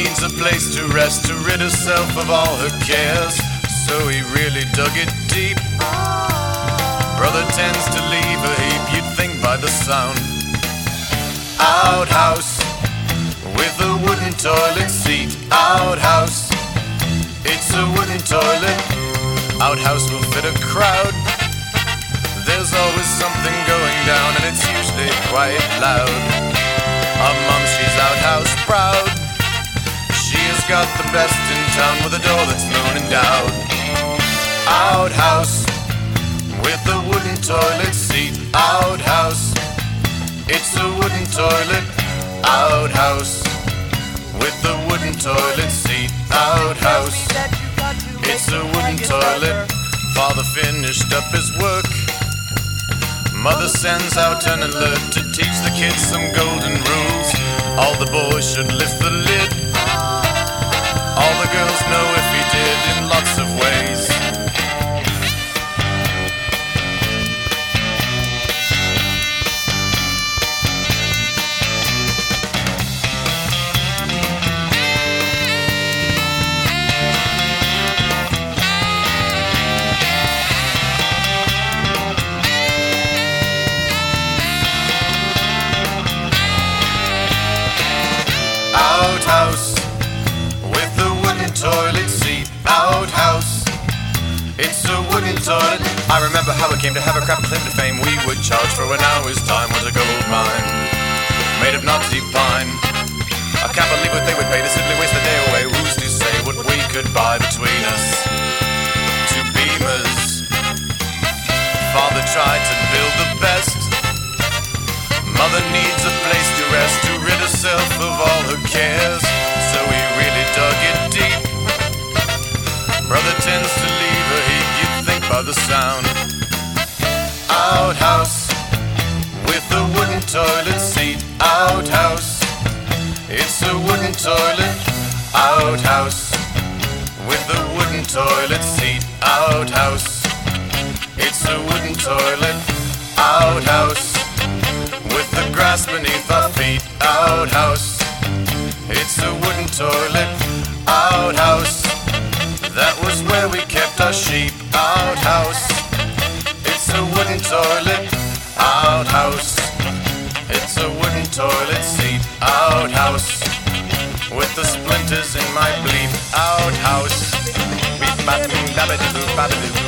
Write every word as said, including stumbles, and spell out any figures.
needs a place to rest, to rid herself of all her cares. So he really dug it deep. Brother tends to leave a heap, you'd think by the sound. Outhouse with a wooden toilet seat. Outhouse, it's a wooden toilet. Outhouse will fit a crowd. There's always something going down, and it's usually quite loud. Our mom, she's outhouse proud. She has got the best in town, with a door that's moon endowed. Outhouse with a wooden toilet seat. Outhouse, it's a wooden toilet. Outhouse with a wooden toilet seat. Outhouse, it's a wooden toilet. Father finished up his work. Mother sends out an alert to teach the kids some golden rules. All the boys should lift the lid. All the girls know if he did in lots of ways. Outhouse with a wooden toilet seat. Outhouse, it's a wooden toilet. I remember how it came to have a crap claim to fame. We would charge for an hour's time. Was a gold mine made of Nazi pine. I can't believe what they would pay to simply waste the day away. Who's to say what we could buy between us? Two beamers. Father tried to build the best. Mother needs a place to rest, to rid herself of all her cares. So he really dug it deep. Brother tends to leave a heap, you'd think by the sound. Outhouse with a wooden toilet seat. Outhouse, it's a wooden toilet. Outhouse with a wooden toilet seat. Outhouse, it's a wooden toilet. Outhouse with the grass beneath our feet. Outhouse, it's a wooden toilet. Outhouse, that was where we kept our sheep. Outhouse, it's a wooden toilet. Outhouse, it's a wooden toilet seat. Outhouse, with the splinters in my bleep. Outhouse, beep bap boom babadoo babadoo.